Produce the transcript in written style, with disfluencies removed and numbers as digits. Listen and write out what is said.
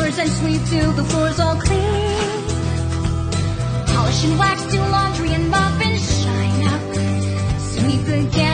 floors and sweep till the floor's all clean. Polish and wax, do laundry and mop and shine up. Sweep again.